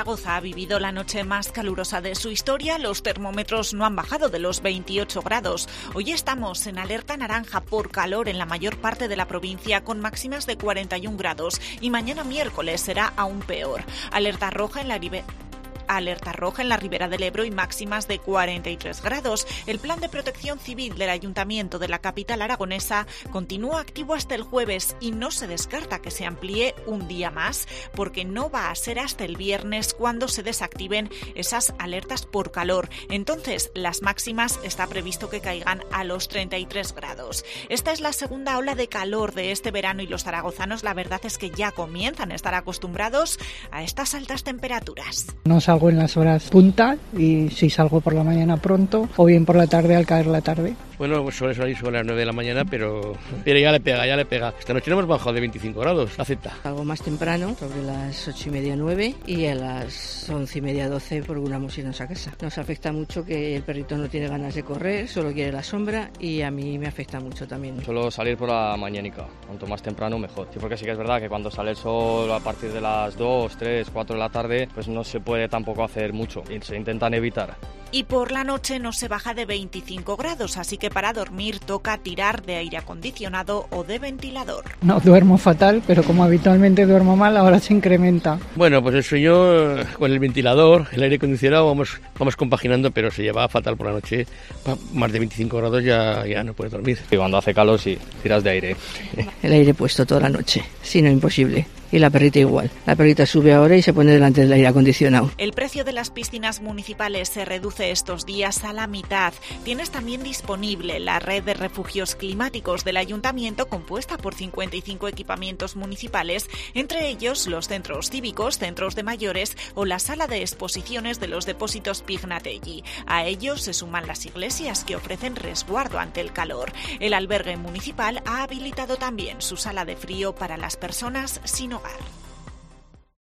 Zaragoza ha vivido la noche más calurosa de su historia. Los termómetros no han bajado de los 28 grados. Hoy estamos en alerta naranja por calor en la mayor parte de la provincia, con máximas de 41 grados, y mañana miércoles será aún peor. Alerta roja en la Ribera del Ebro y máximas de 43 grados. El plan de protección civil del Ayuntamiento de la capital aragonesa continúa activo hasta el jueves y no se descarta que se amplíe un día más, porque no va a ser hasta el viernes cuando se desactiven esas alertas por calor. Entonces, las máximas está previsto que caigan a los 33 grados. Esta es la segunda ola de calor de este verano y los zaragozanos, la verdad es que ya comienzan a estar acostumbrados a estas altas temperaturas. No salgo en las horas punta, y si salgo por la mañana pronto o bien por la tarde al caer la tarde. Bueno, pues suele salir sobre las 9 de la mañana, pero ya le pega. Esta noche no hemos bajado de 25 grados, acepta. Algo más temprano, sobre las 8:30, 9, y a las 11:30, 12 procuramos irnos a casa. Nos afecta mucho que el perrito no tiene ganas de correr, solo quiere la sombra, y a mí me afecta mucho también. Suelo salir por la mañanica, cuanto más temprano mejor. Sí, porque sí que es verdad que cuando sale el sol a partir de las 2, 3, 4 de la tarde, pues no se puede tampoco hacer mucho y se intentan evitar. Y por la noche no se baja de 25 grados, así que para dormir toca tirar de aire acondicionado o de ventilador. No, duermo fatal, pero como habitualmente duermo mal, ahora se incrementa. Bueno, pues el sueño con el ventilador, el aire acondicionado, vamos compaginando, pero se lleva fatal por la noche. Más de 25 grados ya no puedes dormir. Y cuando hace calor sí, tiras de aire. El aire puesto toda la noche, si no, imposible. Y la perrita igual. La perrita sube ahora y se pone delante del aire acondicionado. El precio de las piscinas municipales se reduce estos días a la mitad. Tienes también disponible la red de refugios climáticos del Ayuntamiento, compuesta por 55 equipamientos municipales, entre ellos los centros cívicos, centros de mayores o la sala de exposiciones de los depósitos Pignatelli. A ellos se suman las iglesias, que ofrecen resguardo ante el calor. El albergue municipal ha habilitado también su sala de frío para las personas sin hogar.